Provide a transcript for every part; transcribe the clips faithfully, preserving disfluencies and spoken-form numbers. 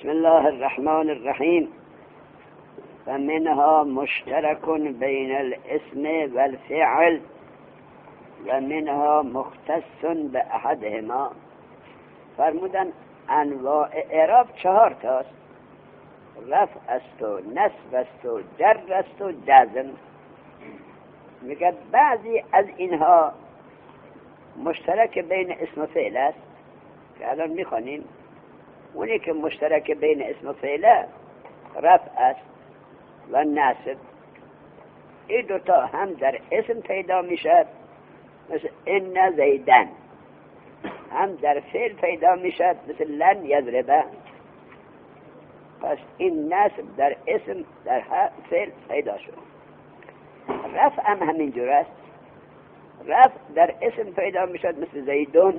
بسم الله الرحمن الرحیم. فمنها مشترک بین الاسم والفعل و منها مختص به احدهما. فرمودن انواع اعراب چهار تاست: رفع است و نصب است و جر است و جزم. میگه بعضی از اینها مشترک بین اسم و فعل است که الان میخوانیم. اونی که مشترک بین اسم و فعل رفع است و نصب. این دوتا هم در اسم پیدا میشد مثل ان زیدن، هم در فعل پیدا میشد مثل لن یضربه. پس این نصب در اسم در فعل پیدا شد. رفع هم همینجور است. رفع در اسم پیدا میشد مثل زیدون،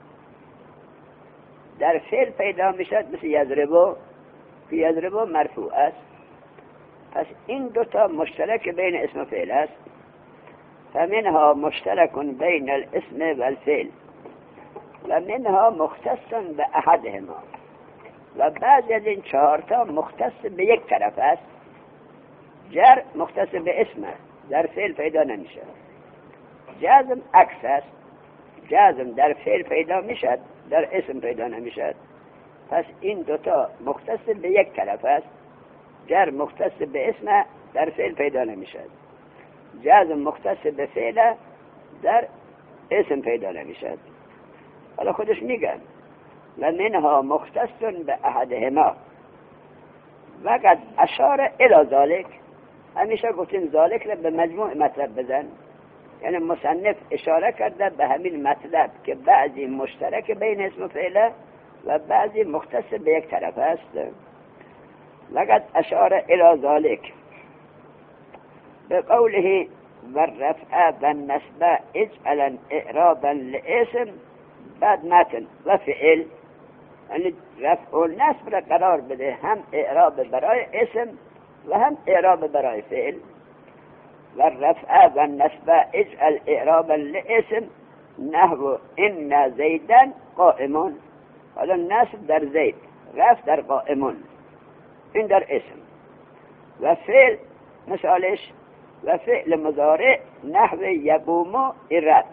در فعل پیدا میشد مثل یضربو که یضربو مرفوع است. پس این دوتا مشترک بین اسم و فعل است. فمنها مشترک بین الاسم والفعل و منها مختص به احدهما. و بعضی از این چهارتا مختص به یک طرف است. جر مختص به اسم است، در فعل پیدا نمیشه. جزم عکس است. جزم در فعل پیدا میشد، در اسم پیدا نمیشد. پس این دوتا مختص به یک طرف است. جر مختص به اسم، در فعل پیدا نمیشد. جزم مختص به فعل، در اسم پیدا نمیشد. حالا خودش میگن و منها مختص به احدهما وقد اشار الی ذالک. همیشه گفتیم ذالک را به مجموع مطلب بزن، یعنی مصنف اشاره کرده به همین مطلب که بعضی مشترک بین اسم و فعل و بعضی مختص به یک طرف است. وقد اشار الی ذالک به قوله و رفع و نصب اجعلا اعرابا لاسم. بعد متن و فعل، یعنی رفع و نصب را قرار بده هم اعراب برای اسم و هم اعراب برای فعل. و رفع و نصب اجعل اعرابا لاسم نحو ان زیدن قائمون. حالا نصب در زید، رفع در قائمون، این در اسم. و فعل مثالش و فعل مضارع نحو یقوم رفع.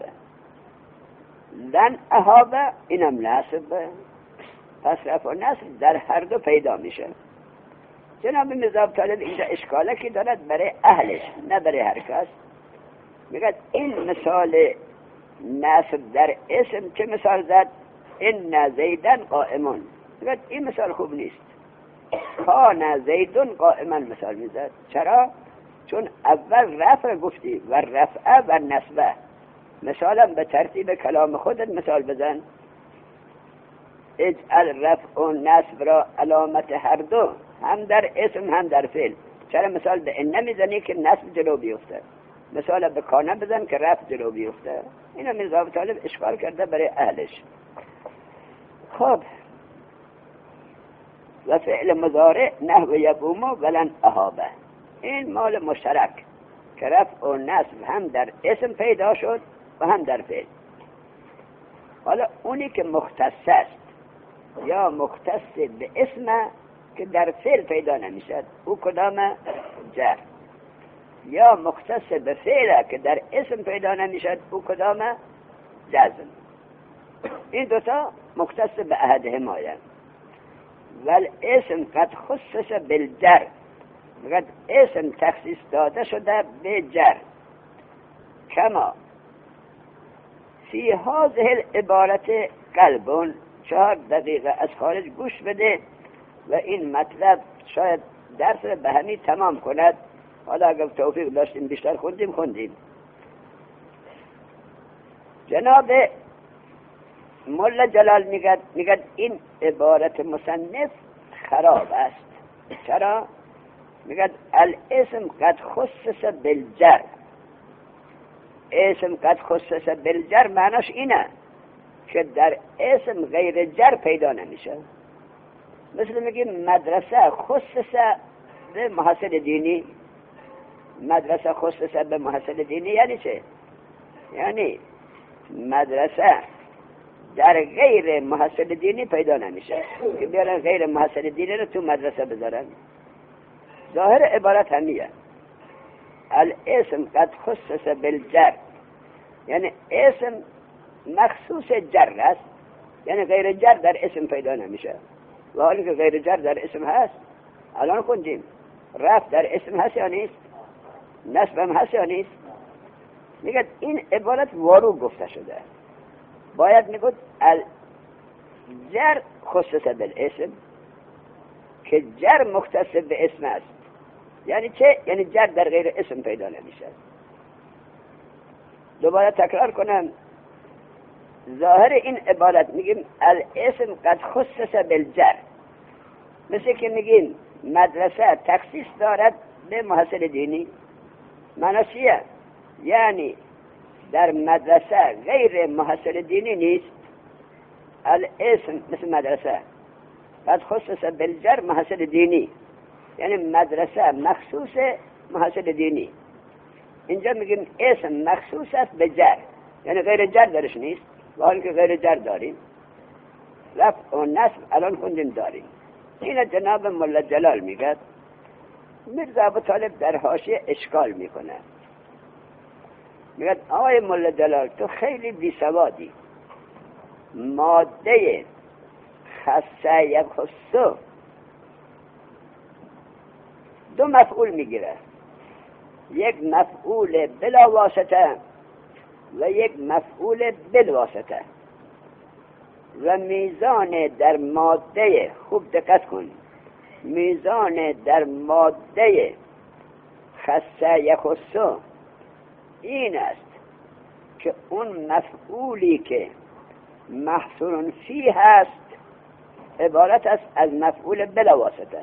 لن اهابه اینم نصب. پس رفع و نصب در هر دو پیدا میشه. جناب نظام طالب اینجا اشکالکی دارد برای اهلش، نه برای هر کس. میگه این مثال نصب در اسم چه مثال زد؟ ان زیدن قائمون. میگه این مثال خوب نیست. کان زیدون قائما مثال میزد. چرا؟ چون اول رفع گفتی و رفع و نصبه. مثالا به ترتیب کلام خودت مثال بزن. اجعل رفع و نصب را علامت هر دو، هم در اسم هم در فعل. چرا مثال به ان میزنی که نصب جلو بیفته؟ مثال به کانه بزن که رفع جلو بیفته. اینو میرزا طالب اشکال کرده برای اهلش. خب و فعل مضارع نحو یقوم ولن اهابه، این مال مشترک که رفع و نصب هم در اسم پیدا شد و هم در فعل. حالا اونی که مختص است یا مختص به اسم که در فعل پیدا نمیشد، او کدام؟ جر. یا مختص به فعل که در اسم پیدا نمیشد، او کدام؟ جزم. این دوتا مختص به احدهما. ول اسم قد خصص بالجر. قد اسم تخصیص داده شده به جر. کما فی هذه العبارت قلبون. چهار دقیقه از خارج گوش بده و این مطلب شاید درس به همین تمام کند. حالا اگر توفیق داشتیم بیشتر خوندیم خوندیم. جناب مولا جلال میگد میگد این عبارت مصنف خراب است. چرا؟ میگد الاسم قد خصص بالجر. اسم قد خصص بالجر معناش اینه که در اسم غیر جر پیدا نمیشه. مثل میگیم مدرسه خصص به محصل دینی. مدرسه خصص به محصل دینی یعنی چه؟ یعنی مدرسه در غیر محصل دینی پیدا نمیشه که بیارن غیر محصل دینی رو تو مدرسه بذارن. ظاهر عبارت همیه الاسم قد خصص بالجر، یعنی اسم مخصوص جر است، یعنی غیر جر در اسم پیدا نمیشه. و حالی که غیر جر در اسم هست، الان خوندیم رفع در اسم هست یا نیست، نصب هم هست یا نیست. میگه این عبارت وارو گفته شده، باید میگه الجر خصص بالاسم که جر مختص به اسم است. یعنی چه؟ یعنی جر در غیر اسم پیدا نمیشه. دوباره تکرار کنم، ظاهر این عبارت میگیم الاسم قد خصص بالجر، مثل که میگیم مدرسه تخصیص دارد به محصل دینی. معنی چیه؟ یعنی در مدرسه غیر محصل دینی نیست. الاسم مثل مدرسه قد خصص بالجر محصل دینی، یعنی مدرسه مخصوص محصل دینی. اینجا میگیم اسم مخصوص است به جر، یعنی غیر جر درش نیست، و حالی که غیر جر داریم. رفع و نصب الان خوندیم داریم. این جناب مولا جلال میگه، میرزا ابو طالب در حاشیه اشکال میکنه، میگه آقای مولا جلال تو خیلی بیسوادی، ماده خصه یخصو دو مفعول میگیره، یک مفعول بلا واسطه و یک مفعول بالواسطه، و میزان در ماده، خوب دقت کن، میزان در ماده خصه یخصو این است که اون مفعولی که محصور فیه هست عبارت است از مفعول بلا واسطه،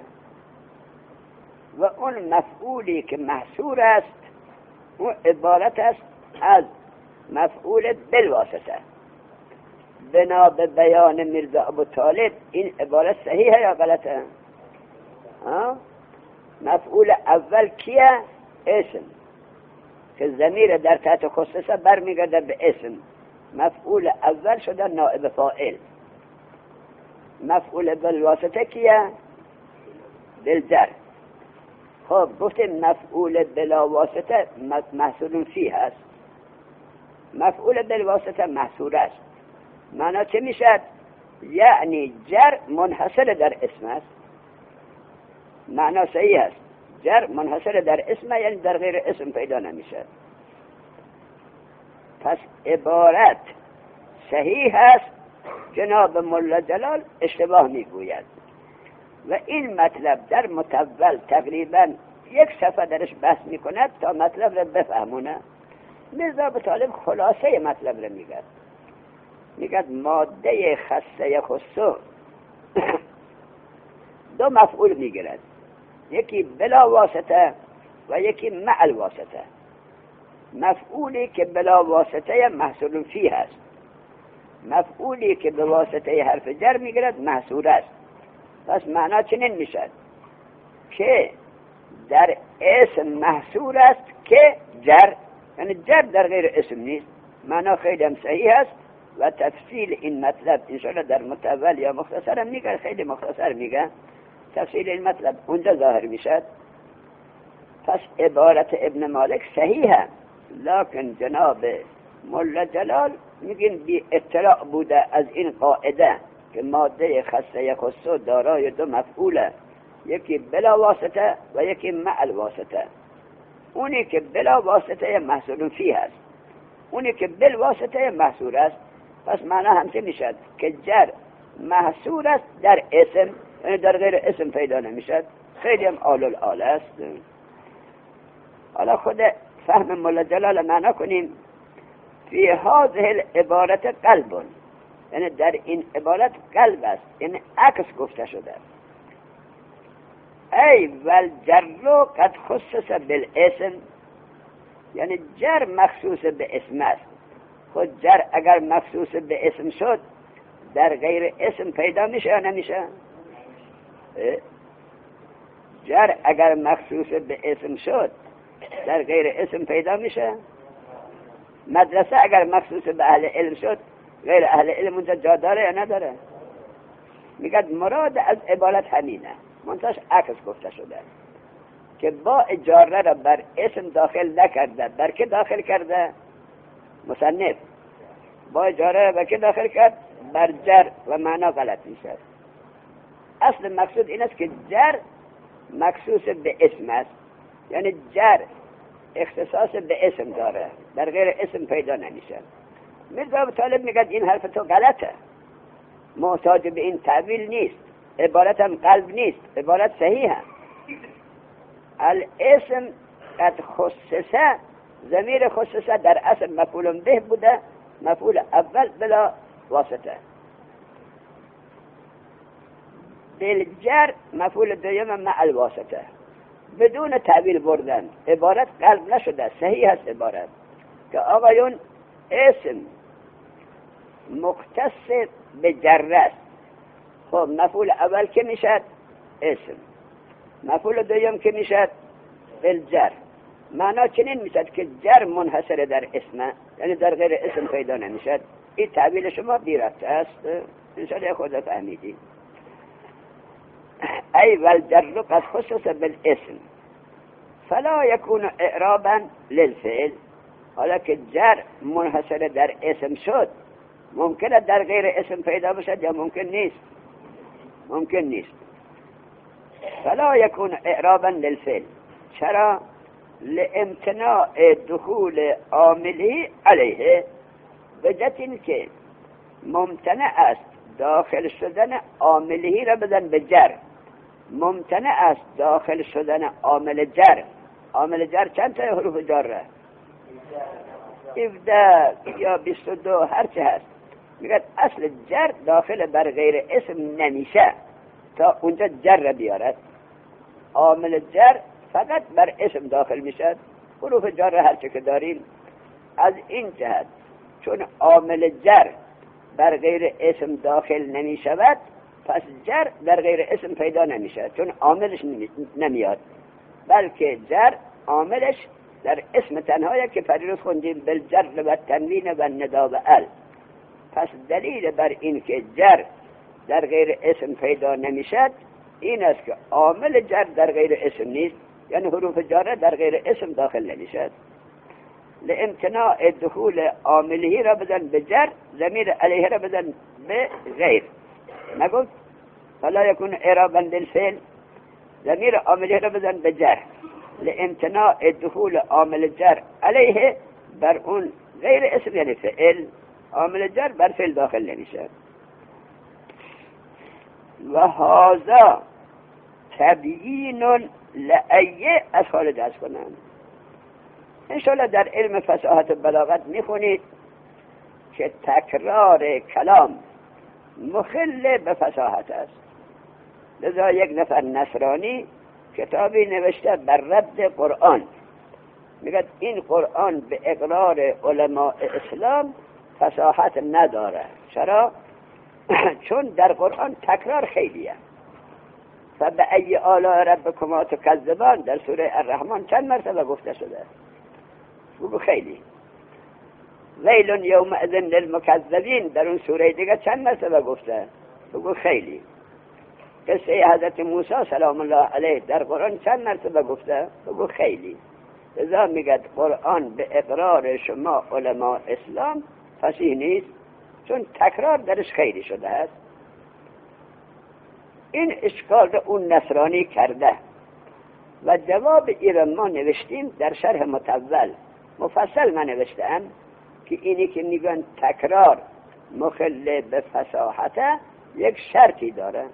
و اون مفعولی که محصور است اون عبارت است از مفعول بالواسطه. بنا به بیان میرزا ابو طالب این عبارت صحیحه یا غلطه؟ ها؟ مفعول اول کیه؟ اسم، که ضمیر در تحت خصوصه برمیگرده به اسم. مفعول اول شده نائب فاعل. مفعول بالواسطه کیه؟ بالجر. خب گفتیم مفعول بلا واسطه محصول فیه هست، مفعول بالواسطه محصور است. معنی چه میشد؟ یعنی جر منحصر در اسم است. معنی صحیح است، جر منحصر در اسم، یعنی در غیر اسم پیدا نمیشه. پس عبارت صحیح است، جناب مولا جلال اشتباه میگوید. و این مطلب در متول تقریبا یک صفحه درش بحث میکند تا مطلب را بفهمونه. میرزا ابو طالب خلاصه مطلب را میگه، میگه ماده خصه یخصو دو مفعول میگیرد، یکی بلا واسطه و یکی مع الواسطه. مفعولی که بلا واسطه محصول فیه است، مفعولی که به واسطه حرف جر میگیرد محصور است. پس معنا چنین میشد که در اسم محصور است که جر، یعنی جر در غیر اسم نیست. معنا خیلی هم صحیح است و تفصیل این مطلب انشاءالله در متول یا مختصر هم میگه، خیلی مختصر میگه تفصیل این مطلب اونجا ظاهر میشد. پس عبارت ابن مالک صحیحه، لکن جناب مولا جلال میگن بی اطلاع بوده از این قاعده که ماده خصه یخصو دارای دو مفعوله، یکی بلا واسطه و یکی مع الواسطه. اونی که بلا واسطه محصول فیه است، اونی که بل واسطه محصور است. پس معنی همچه میشد که جر محصور است در اسم، یعنی در غیر اسم پیدا نمیشد. خیلی هم آل الآل است. حالا خود فهم مولا جلال معنا کنیم. فی هذه العبارت قلب، یعنی در این عبارت قلب است، یعنی عکس گفته شده. ای والجر قد خصص بالاسم، یعنی جر مخصوص به اسم است. خود جر اگر مخصوص به اسم شد در غیر اسم پیدا میشه یا نمیشه؟ جر اگر مخصوص به اسم شد در غیر اسم پیدا میشه؟ مدرسه اگر مخصوص به اهل علم شد غیر اهل علم اونجا جا داره یا نداره؟ میگه مراد از عبارت همینه، منتش عکس گفته شده که با اجاره را بر اسم داخل نکرده. بر که داخل کرده؟ مصنف با اجاره را بر که داخل کرد؟ بر جر، و معنا غلط میشه. اصل مقصود این است که جر مخصوص به اسم است، یعنی جر اختصاص به اسم داره، در غیر اسم پیدا نمیشه. میرزا ابو طالب میگه این حرف تو غلطه، محتاج به این تعویل نیست، عبارت هم قلب نیست، عبارت صحیحه. الاسم قد خصصه، ضمیر خصصه در اصل مفعول به بوده، مفعول اول بلا واسطه. بالجر مفعول دویم مع الواسطه، بدون تعویل بردن. عبارت قلب نشده، صحیح است عبارت که آقایون اسم مختص به جر است. خب مفعول اول که میشد؟ اسم. مفعول دویم که میشد؟ بالجر. معنا چنین میشد که جر منحصر در اسم، یعنی در غیر اسم پیدا نمیشد. این تعبیر شما بیرفته است، انشاءالله خود فهمیدی. ای والجر قد خصص بالاسم فلا یکون اعرابا للفعل. حالا که جر منحصر در اسم شد، ممکنه در غیر اسم پیدا بشد یا ممکن نیست؟ ممکن نیست. فلا یکون اعرابا للفعل. چرا؟ لامتناع دخول عاملی علیه، وجهت این که ممتنع است داخل شدن عاملی را بدن به جر، ممتنع است داخل شدن عامل جر. عامل جر چند تا حروف جاره؟ هفده یا بیست و دو، هرچه هست. میگه اصل جر داخل بر غیر اسم نمیشه تا اونجا جر را بیارد. عامل جر فقط بر اسم داخل میشد. حروف جر هرچه که داریم از این جهت، چون عامل جر بر غیر اسم داخل نمیشود، پس جر در غیر اسم پیدا نمیشه، چون عاملش نمیاد. بلکه جر عاملش در اسم تنهایی که پریروز خوندیم، بالجر و تنوین و ندا و ال. پس دلیل بر این که جر در غیر اسم پیدا نمیشد این است که عامل جر در غیر اسم نیست، یعنی حروف جاره در غیر اسم داخل نمیشد. لامتناع دخول عامله را بدن به جر، ضمیر علیه را بدن به غیر. نگفت فلا یکون اعرابا للفعل، ضمیر عامله را بدن به جر، لامتناع دخول عامل جر علیه بر اون غیر اسم یعنی فعل، عامل جر بر فعل داخل نمیشه. و هذا تبیین لایه از خالد از کنم. انشاءالله در علم فصاحت بلاغت میخونید که تکرار کلام مخل به فصاحت است. لذا یک نفر نصرانی کتابی نوشته بر رد قرآن، میگه این قرآن به اقرار علماء اسلام فصاحت نداره. چرا؟ چون در قرآن تکرار خیلیه. فبأی آلاء ربکما تکذبان در سوره الرحمن چند مرتبه گفته شده؟ بگو خیلی. ویل یومئذ للمکذبین در اون سوره دیگه چند مرتبه گفته؟ بگو خیلی. قصه حضرت موسی سلام الله علیه در قرآن چند مرتبه گفته؟ بگو خیلی. لذا میگه قرآن به اقرار شما علماء اسلام فصیح نیست، چون تکرار درش خیلی شده است. این اشکال رو اون نصرانی کرده و جواب این ما نوشتیم در شرح مطول. مفصل من نوشتم که اینی که میگن تکرار مخل به فصاحت یک شرطی داره.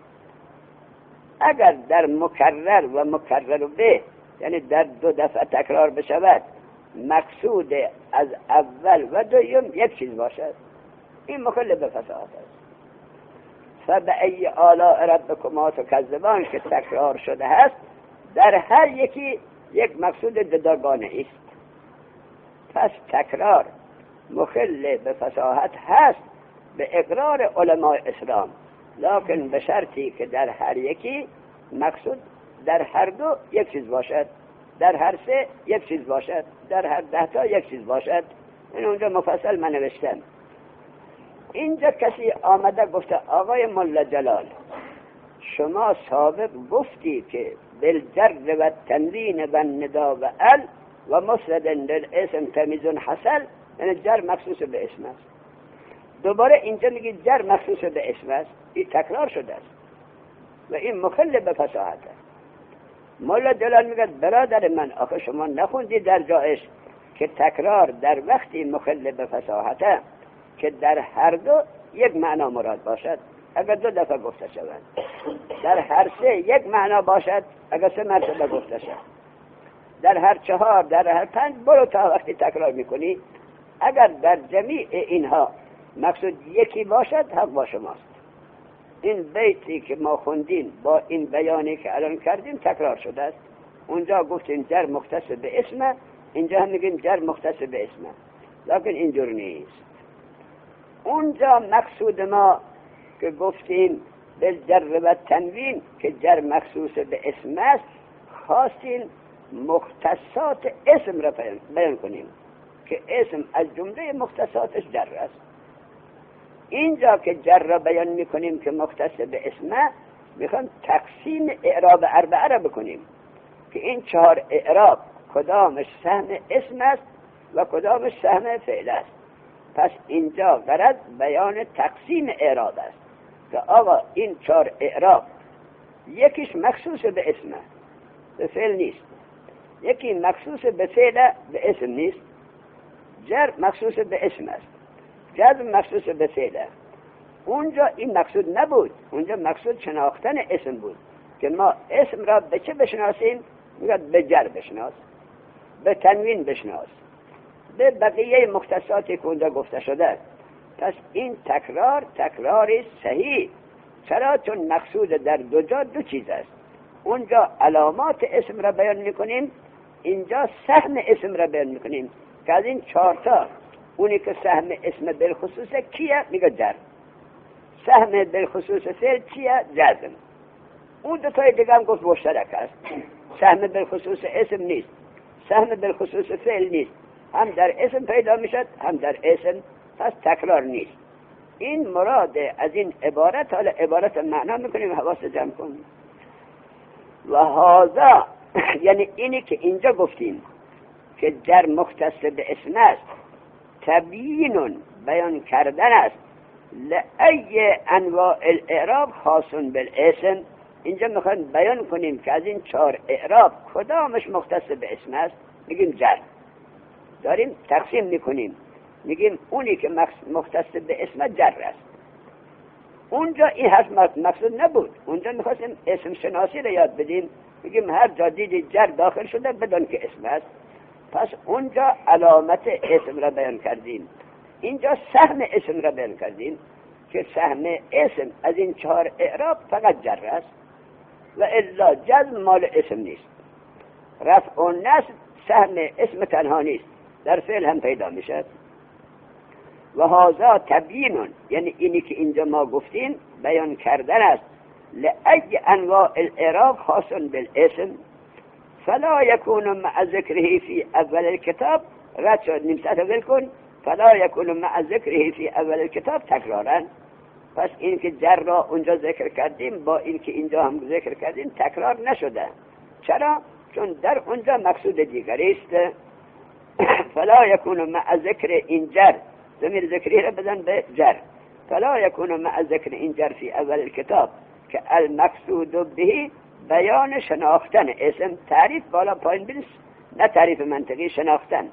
اگر در مکرر و مکرر به، یعنی در دو دفعه تکرار بشود، مقصود از اول و دوم یک چیز باشد، این مخل به فصاحت است. فبأی آلاء ربکما تکذبان که تکرار شده است، در هر یکی یک مقصود جداگانه است. پس تکرار مخل به فصاحت هست به اقرار علماء اسلام، لکن به شرطی که در هر یکی مقصود در هر دو یک چیز باشد، در هر سه یک چیز باشد، در هر ده تا یک چیز باشد. این اونجا مفصل من نوشتم. اینجا کسی آمده گفته آقای ملا جلال شما سابق گفتی که بالجر و تنوین و ندا و ال و مفرد للاسم تمیز حصل، یعنی جر مخصوص به اسم است. دوباره اینجا میگی جر مخصوص به اسم است. این تکرار شده است و این مخل به فصاحت است. مولا جلال میگه برادر من آخه شما نخوندی در جایش که تکرار در وقتی مخل به فصاحت که در هر دو یک معنا مراد باشد اگر دو دفعه گفته شود، در هر سه یک معنا باشد اگر سه مرتبه گفته شود، در هر چهار در هر پنج برو تا وقتی تکرار میکنی اگر در جمیع اینها مقصود یکی باشد حق با شماست. این بیتی که ما خوندیم با این بیانی که الان کردیم تکرار شده است. اونجا گفتیم جر مختص به اسم، اینجا هم میگیم جر مختص به اسم، لیکن اینجور نیست. اونجا مقصود ما که گفتیم بالجر و تنوین که جر مخصوص به اسم است، خواستیم مختصات اسم را بیان کنیم که اسم از جمله مختصاتش جر است. اینجا که جر را بیان میکنیم که مختص به اسم، میخوام تقسیم اعراب اربعه را بکنیم که این چهار اعراب کدامش سهم اسم است و کدامش سهم فعل است. پس اینجا غرض بیان تقسیم اعراب است که آقا این چهار اعراب یکیش مخصوص به اسم به فعل نیست، یکی مخصوص به فعل به اسم نیست. جر مخصوص به اسم است، جزم مخصوص به فعل. اونجا این مقصود نبود، اونجا مقصود شناختن اسم بود که ما اسم را به چه بشناسیم؟ میگه به جر بشناس، به تنوین بشناس، به بقیه مختصاتی که اونجا گفته شده. پس این تکرار تکراری صحیح. چرا؟ چون مقصود در دو جا دو چیز است. اونجا علامات اسم را بیان میکنیم، اینجا سهم اسم را بیان میکنیم که از این چهارتا اونی که سهم اسم بالخصوص کیه؟ میگه جر. سهم بالخصوص فعل چیه؟ جزم. اون دو تای دیگه هم گفت مشترک است. سهم بالخصوص اسم نیست، سهم بالخصوص فعل نیست، هم در اسم پیدا میشد هم در اسم، پس تکرار نیست. این مراد از این عبارت. حالا عبارت معنا میکنیم، حواس جمع کنیم. و هذا یعنی اینی که اینجا گفتیم که در مختص به اسم است، تبیین بیان کردن است، لأی انواع الاعراب خاص بالاسم. اینجا میخوایم بیان کنیم که از این چهار اعراب کدامش مختص به اسم است. میگیم جر، داریم تقسیم میکنیم، میگیم اونی که مختص به اسم جر است. اونجا این حرف مقصود نبود، اونجا میخواستیم اسم شناسی را یاد بدیم، میگیم هر جا دیدی جر داخل شده بدون که اسم است. پس اونجا علامت اسم را بیان کردیم، اینجا سهم اسم را بیان کردیم که سهم اسم از این چهار اعراب فقط جر است و الا جزم مال اسم نیست. رفع و نصب سهم اسم تنها نیست، در فعل هم پیدا میشد. و هذا تبیین یعنی اینی که اینجا ما گفتیم بیان کردن است، لأی انواع الاعراب خاص بالاسم فلا یکون مع ذکره فی اول الكتاب. رد شد نیم سطح ول کن. فلا یکون مع ذکره فی اول الكتاب تکرارا. پس این که جر را اونجا ذکر کردیم با این که اینجا هم ذکر کردیم تکرار نشده. چرا؟ چون در اونجا مقصود دیگری است. فلا یکون مع ذکر این جر، ضمیر ذکری را بدن به جر. فلا یکون مع ذکر این جر فی اول الكتاب که المقصود به بیان شناختن اسم. تعریف بالا پایین بنویس، نه تعریف منطقی، شناختن.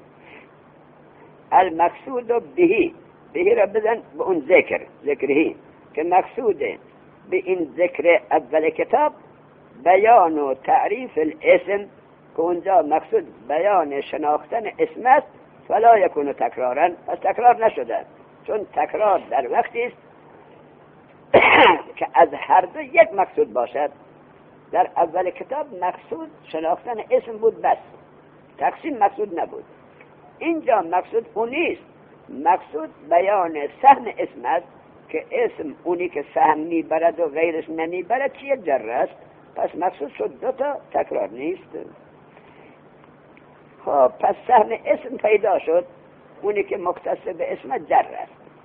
المقصود به، به را بدن به اون ذکر ذکری که مقصود به این ذکر اول کتاب بیان و تعریف الاسم که اونجا مقصود بیان شناختن اسم است. فلا یکون تکرارا، پس تکرار نشده، چون تکرار در وقتی است که از هر دو یک مقصود باشد. در اول کتاب مقصود شناختن اسم بود بس، تقسیم مقصود نبود. اینجا مقصود اون نیست، مقصود بیان سهم اسم است که اسم اونی که سهم میبرد و غیرش نمیبرد چیه؟ جر است. پس مقصود شد دو تا، تکرار نیست. خب پس سهم اسم پیدا شد، اونی که مختص به اسم جر است.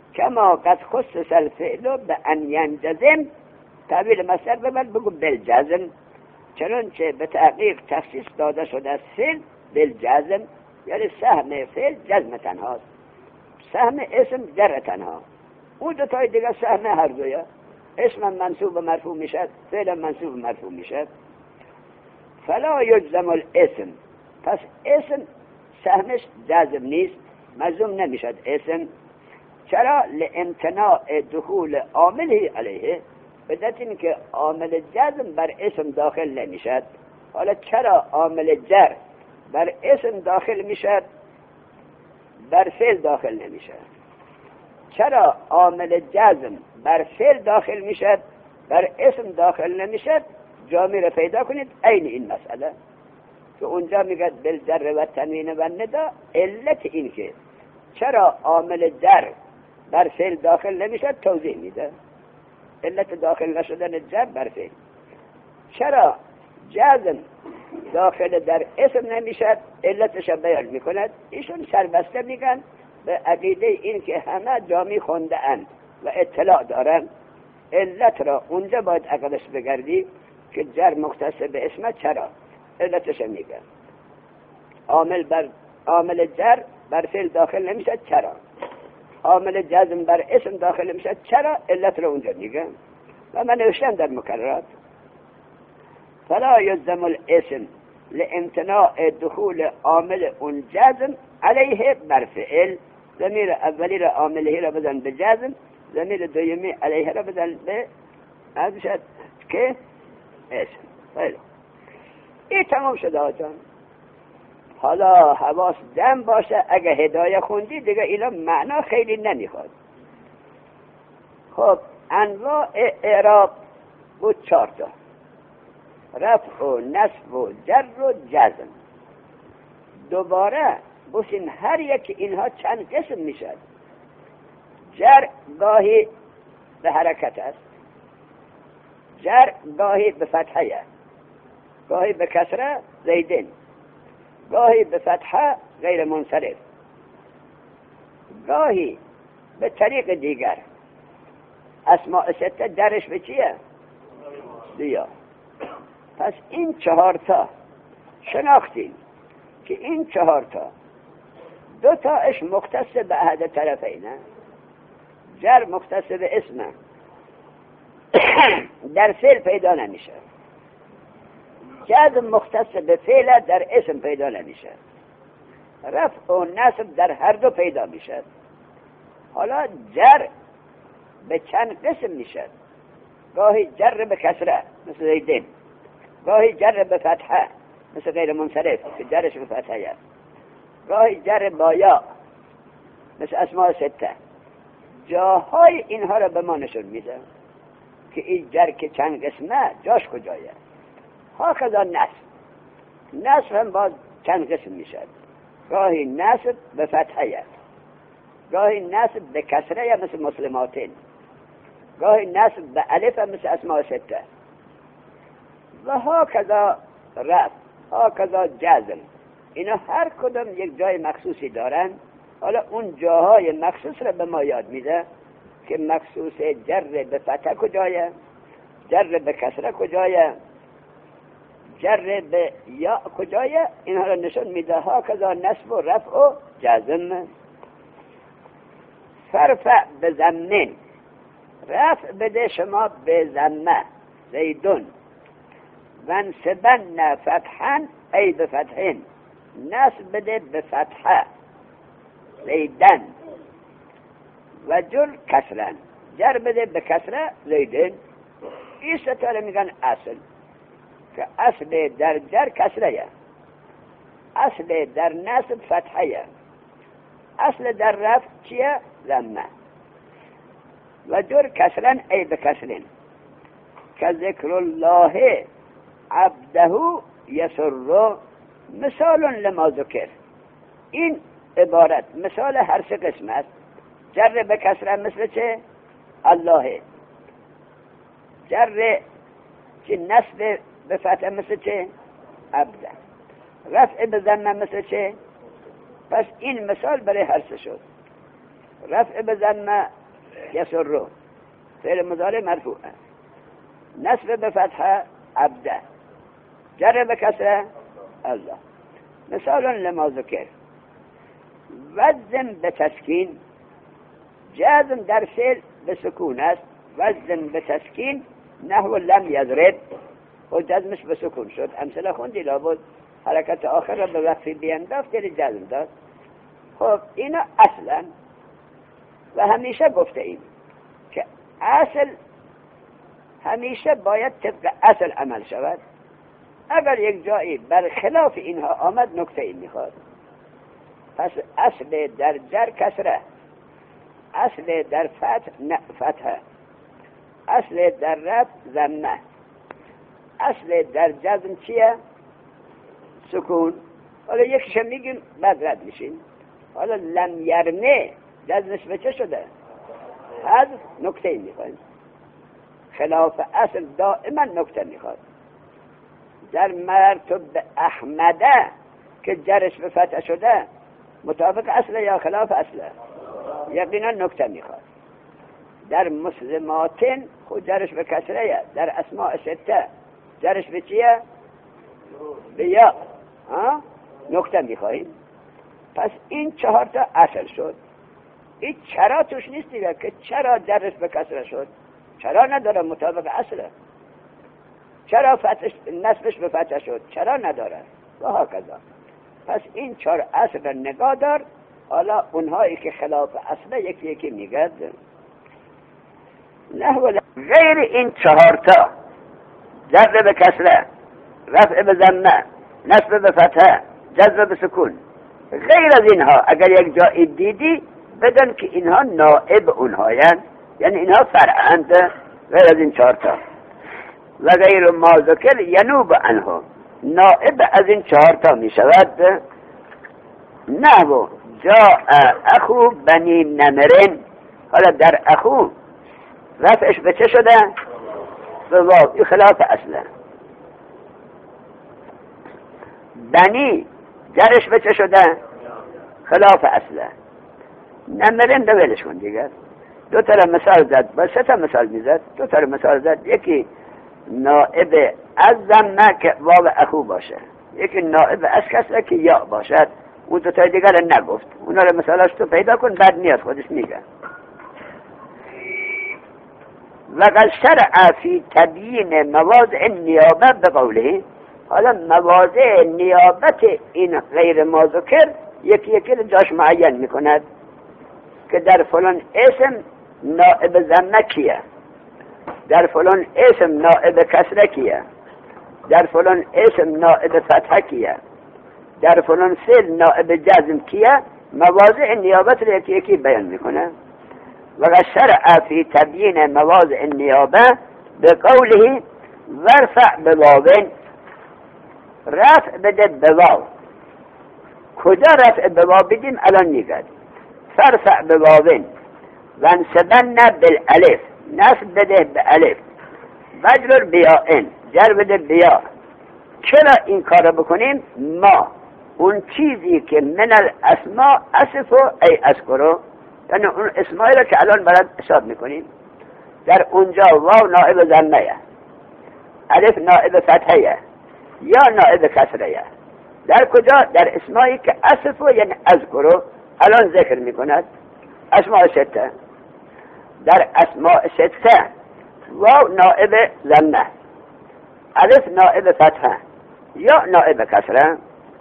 کما قد خصص الفعل به ان ینجزم، تعبیر مصدر ببر بگو بالجزم، چنانچه به تحقیق تخصیص داده شده است فعل بالجزم، یعنی سهم فعل جزم تنهاست، سهم اسم جر تنها. اون دو تای دیگه سهم هر دویا، اسم منصوب و مرفوع میشد، فعل منصوب و مرفوع میشد. فلا یجزم الاسم، پس اسم سهمش جزم نیست، مجزوم نمیشد اسم. چرا؟ لامتناع دخول عامله علیه، بدت این که عامل جزم بر اسم داخل نمیشد. حالا چرا عامل جر بر اسم داخل میشد بر فعل داخل نمیشد؟ چرا عامل جزم بر فعل داخل میشد بر اسم داخل نمیشد؟ جامعه را پیدا کنید عین این مسئله که اونجا میگه بالجر و تنوین و ندا. علت این که چرا عامل جر بر فعل داخل نمیشد توضیح میده. علت داخل نشدن جر بر فعل. چرا جزم داخل در اسم نمیشد علتش بیان میکند. ایشون سربسته میگن به عقیده این که همه جامی خونده اند و اطلاع دارن، علت را اونجا باید عقلش بگردی که جر مختص به اسم. چرا؟ علتش میگن عامل بر عامل جر بر فعل داخل نمیشد. چرا؟ عامل جزم بر اسم داخل نمیشد. چرا؟ علت را اونجا میگن و من نوشتم در مکررات. فلا یلزم الاسم لامتناع دخول عامل اون جزم علیه بر فعل. ضمیر اولی را عامله را بزن به جزم، ضمیر دومی علیه را بزن به ازشد که اسم. خیلی این تمام شده آجان. حالا حواس جمع باشه، اگه هدایه خوندی دیگه اینا معنا خیلی نمیخواد. خب انواع اعراب بود چهار تا: رفع و نصب و جر و جزم. دوباره بسین هر یک اینها چند قسم میشد. جر گاهی به حرکت است، جر گاهی به فتحه، گاهی به کسره زیدن، گاهی به فتحه غیر منصرف، گاهی به طریق دیگر. اسماء سته درش به چیه؟ دیا. پس این چهار تا شناختیم که این چهار تا دو تاش مختص به احد طرفینه. جر مختص به اسمه، در فعل پیدا نمیشه. جزم مختص به فعل، در اسم پیدا نمیشه. رفع و نصب در هر دو پیدا میشه. حالا جر به چند قسم میشه. گاهی جر به کسره مثل زیدن، گاهی جر به فتحه مثل غیر منصرف که جرش به فتحه است، گاهی جر با یا مثل اسماء سته. جاهای اینها را به ما نشون میده که این جر که چند قسمه جاش کجایه. ها کذا نصب، نصب هم باز چند قسم میشد. گاهی نصب به فتحه، گاهی نصب به کسره مثل مسلماتین، گاهی نصب به الف مثل اسماء سته. و ها کذا رفع، ها کذا جزم. اینا هر کدام یک جای مخصوصی دارن. حالا اون جاهای مخصوص را به ما یاد میده که مخصوص جر به فتح کجایه، جر به کسره کجایه، جر به یا کجایه. اینها را نشون میده. ها کذا نصب و رفع و جزم. فرفع به ضمن، رفع بده شما به ضمه زیدون. وانصبن فتحا ای به فتحین، نصب بده به فتحه زیدن. و جر کسرن، جر بده به کسره زیدن. این ستاره میگن اصل، که اصل در جر کسره، اصل در نصب فتحه، اصل در رفع چیه؟ ضمه. و جر کسرن ای به کسرن، که ذکر الله عبده یسر مثال لما ذکر. این عبارت مثال هر سه قسم است. جر به کسره مثل چه؟ الله. جر چه نصب به فتح مثل چه؟ عبده. رفع به ضمه مثل چه؟ پس این مثال برای هر سه شد. رفع به ضمه یسر فعل مضارع مرفوع است. نصب به فتحه عبده، جر به کسره الله. مثال لما ذکر وزن به تسکین، جزم در فعل به سکون است. وزن به تسکین نحو لم یضرب و جزمش به سکون شد. امثله خوندی لابد حرکت آخر را به وقفی بینداخت دل جزم داد. خب اینا اصلا و همیشه گفته ایم که اصل همیشه باید طبق اصل عمل شود. اگر یک جایی برخلاف اینها آمد نکته این میخواد. پس اصل در جر کسره، اصل در فتح فتحه، اصل در رفع ضمه، اصل در جزم چیه؟ سکون. حالا یکیش میگیم بعد رد میشیم. حالا لم یرمه جزمش به چه شده؟ حذف نکته میخوایم. خلاف اصل دائما نکته میخواد. در مرتب احمده که جرش به فتح شده مطابق اصل یا خلاف اصله؟ یقینا نکته میخواد. در مسلماتن خود جرش به کسره، در اسماء سته جرش به چیه؟ به یا. نکته میخواهیم. پس این چهار تا اصل شد. این چرا توش نیست دیگه که چرا جرش به کسره شد؟ چرا نداره مطابق اصله؟ چرا فتح نصبش به فتح شد؟ چرا نداره؟ و هاکذا. پس این چهار اصل را نگاه دار. حالا اونهایی که خلاف اصله یکی یکی میگد. نحو غیر این چهار تا جر به کسره، رفع به ضمه، نصب به فتحه، جزم به سکون، غیر از اینها اگر یک جایی دیدی بدون که اینها نائب اونهایند، یعنی اینها فرعند غیر از این چهار تا. و غیر ما ذکر ینوب عنه، نائب از این چهار تا می شود. نحو جاء اخو بنی نمرین. حالا در اخو رفعش به چه شده؟ به واو. این خلاف اصله. بنی جرش به چه شده؟ خلاف اصله. نمرین دو ولش کن دیگر. دو تا مثال زد، با سه تا مثال میزد. دو تا مثال زد. یکی نائب از ضمه که واو اخو باشه، یکی نائب از کسره که یا باشد. اون دو تا دیگر نگفت. اونا رو مثالاش تو پیدا کن، بعد میاد خودش میگه. و قد شرع فی تبیین مواضع نیابت به قوله. حالا مواضع نیابت این غیر ما ذکر یکی یکی رو جاش معین میکند که در فلان اسم نائب ضمه کیه، در فلان اسم نائب کسره کیه، در فلان اسم نائب فتحه کیه، در فلان فعل نائب جزم کیه. مواضع نیابت رو یکی یکی بیان میکنه. و شرع فی تبیین مواضع نیابه به قوله ورفع به واوین. رفع بده به واو. کجا رفع به واو بدیم الان میگد. فرفع به واوین و انصبن بالالف، نصب بده به الف، مجرور بیائن، جر بده بیا. چرا این کار بکنیم؟ ما اون چیزی که من الاسماء اصفو ای اذکرو، یعنی اون اسمایی را که الان برات حساب میکنیم در اونجا واو نائب ضمه، الف نائب فتحه یا نائب کسره. در کجا؟ در اسمایی که اصفو یعنی اذکرو الان ذکر میکند. اسماء سته. در اسماء سته واو نائب ضمه، الف نائب فتحه یا نائب کسره.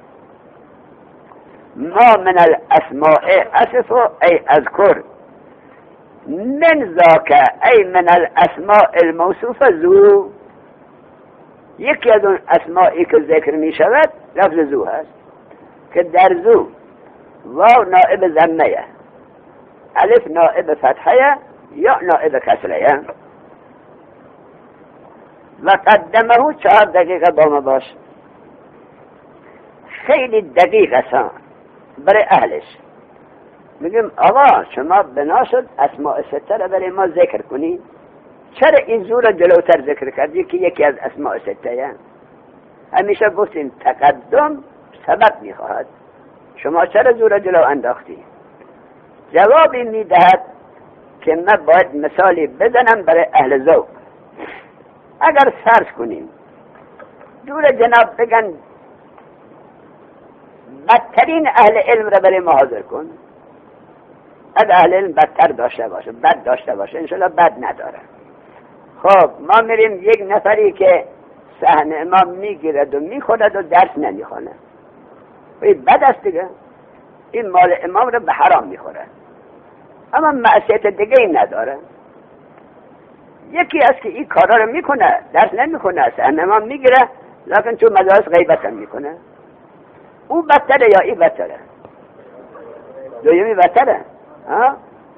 ما من الاسماء اصف ای اذکر من ذاک ای من الاسماء الموصوفه ذو. یکی از اون اسمائی که ذکر می شود لفظ ذو هست که در ذو واو نائب ضمه، الف نائب فتحه یا نائب کسره. و قدمه چهار دقیقه با ما باش. خیلی دقیق است برای اهلش. میگیم آقا شما بنا شد اسماء سته را برای ما ذکر کنی، چرا این زور را جلوتر ذکر کردی که یکی از اسماء سته؟ همیشه گفتیم تقدم سبب میخواهد، شما چرا زور را جلو انداختی؟ جوابی میدهد که من باید مثالی بزنم برای اهل ذوق. اگر فرض کنیم دور جناب بگن بدترین اهل علم را برای ما حاضر کن، اگر اهل علم بدتر داشته باشه، بد داشته باشه، انشالله بد نداره. خب ما میریم یک نفری که صحن امام میگیرد و میخورد و درس نمیخونه، این بد است دیگه، این مال امام رو به حرام میخوره، اما معصیت دیگه این نداره. یکی است که این کارا رو میکنه، درس نمیخونه، صحن امام میگیره لکن تو مجالس غیبت هم میکنه، او بدتره یا این بدتره؟ دویمی بدتره. ها؟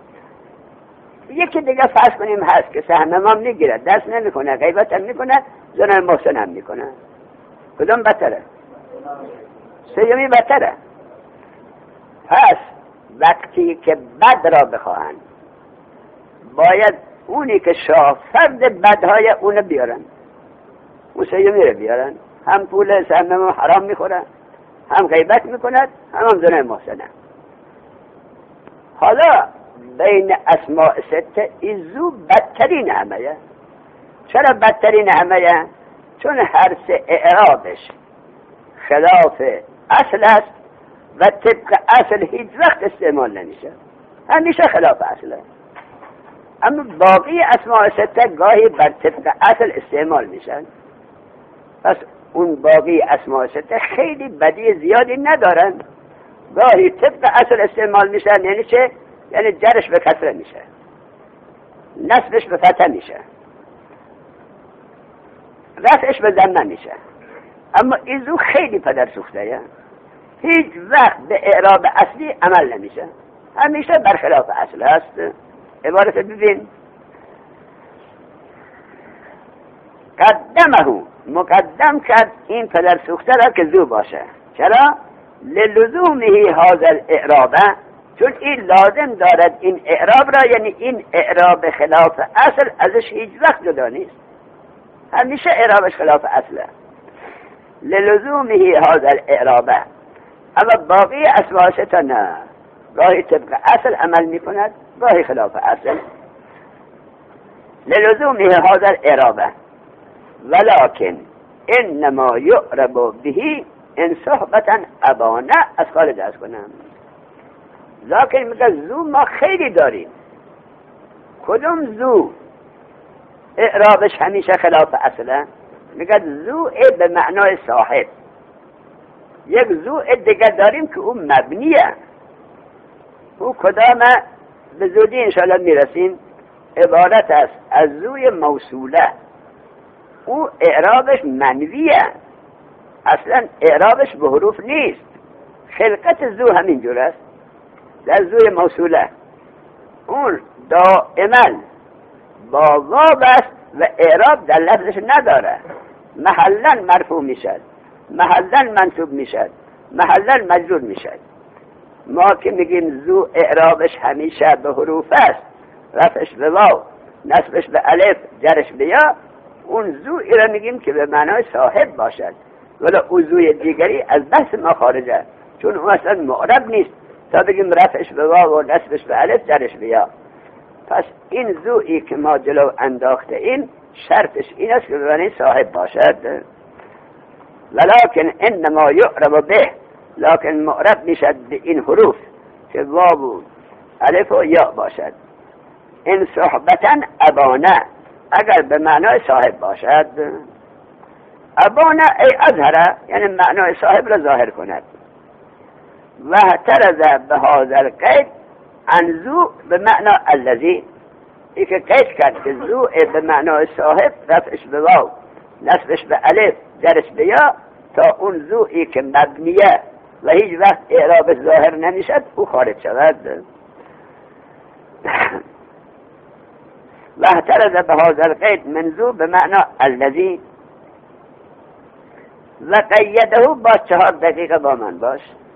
یکی دیگه فرض کنیم هست که صحن امام میگیره، درس نمیکنه، غیبت هم میکنه، زن محسن هم میکنه، کدام بدتره؟ سیمی بدتره. پس وقتی که بد را بخواهند باید اونی که شافرد بدهای اون بیارن، اون سیمی رو بیارن، هم پول صحن امام حرام میخوره، هم غیبت میکند، هم هم زن محسنه. حالا بین اسماء سته ایزو بدترین همه. چرا بدترین همه؟ چون هر سه اعرابش خلاف اصل است و طبق اصل هیچ وقت استعمال نمیشه، همیشه خلاف اصله. اما باقی اسماء سته گاهی بر طبق اصل استعمال میشن، پس اون باقی اسماء سته خیلی بدی زیادی ندارن، گاهی طبق اصل استعمال میشن. یعنی چه؟ یعنی جرش به کسره میشه، نصبش به فتح میشه، رفعش به ضمه میشه. اما ایزو خیلی پدر سوخته، هیچ وقت به اعراب اصلی عمل نمیشه، همیشه برخلاف اصل هست. عبارت ببین، قدمه مقدم کرد این پدر سوخته را که زو باشه. چرا؟ للزومه هذا الاعراب، چون این لازم دارد این اعراب را، یعنی این اعراب خلاف اصل ازش هیچ وقت جدا نیست، همیشه اعرابش خلاف اصله. للزومه هذا الاعراب. اما باقی اسماء سته نه، گاهی طبق اصل عمل میکند، گاهی خلاف اصل. للزومه هذا الاعراب ولكن انما يعرب به ان صحبتا ابانه. از کار دست کنم لکن میگه زو ما خیلی داریم. کدوم زو اعرابش همیشه خلاف اصله؟ میگه زو به معنای صاحب. یک زو دیگه داریم که اون مبنیه، او کدامه به زودی انشاءالله میرسیم. عبارت است از زوی موصوله، او اعرابش منویه، اصلا اعرابش به حروف نیست. خلقت زو همین جور است، در زوی موصوله اون دائما با واو است و اعراب در لفظش نداره، محلا مرفوع میشد، محلا منصوب میشد، محلا مجرور میشد. ما که میگیم زو اعرابش همیشه به حروف است، رفعش به واو، نصبش به الف، جرش به یا، اون زو را میگیم که به معنای صاحب باشد. ولی او زوی دیگری از بحث ما خارجه، چون اون اصلا معرب نیست تا بگیم رفعش به واو و نصبش به الف، جرش به یا. پس این زویی که ما جلو انداخته این شرطش این است که به معنای صاحب باشد. ولكن انما يعرب به، لكن معرب میشد به این حروف که واو و الف و یا باشد. این صحبتا ابانه، اگر به معنای صاحب باشد. ابانه ای اظهره، یعنی معنای صاحب را ظاهر کند. و اعترض به هذا القید عن ذو به معنی الذی، ای که قید کرد که ذو به معنای صاحب، رفعش به واو، نصبش به الف، جرش به یا، تا اون ذویی که مبنیه و هیچ وقت اعراب ظاهر نمیشد او خارج شود. و اعترض به هذا القید من ذو به معنی الذی و قیده با چهار دقیقه با من باش.